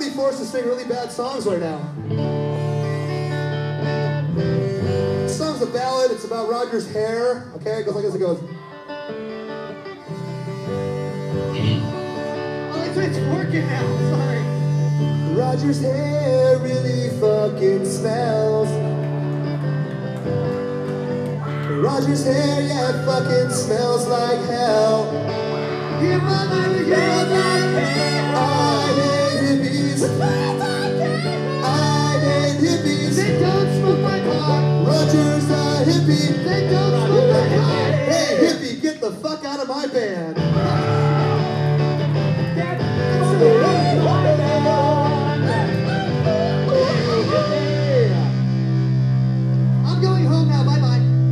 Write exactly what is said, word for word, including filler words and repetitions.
be forced to sing really bad songs right now. This song's a ballad. It's about Roger's hair. Okay, it goes like this. It goes. Oh, it's, it's working now. Sorry. Roger's hair really fucking smells. Roger's hair, yeah, it fucking smells like hell. Give up on the girls like I hate hippies. I hate hippies. They don't smoke my pot. Roger's a hippie. They don't smoke my pot. Hey, hippie, get the fuck out of my band.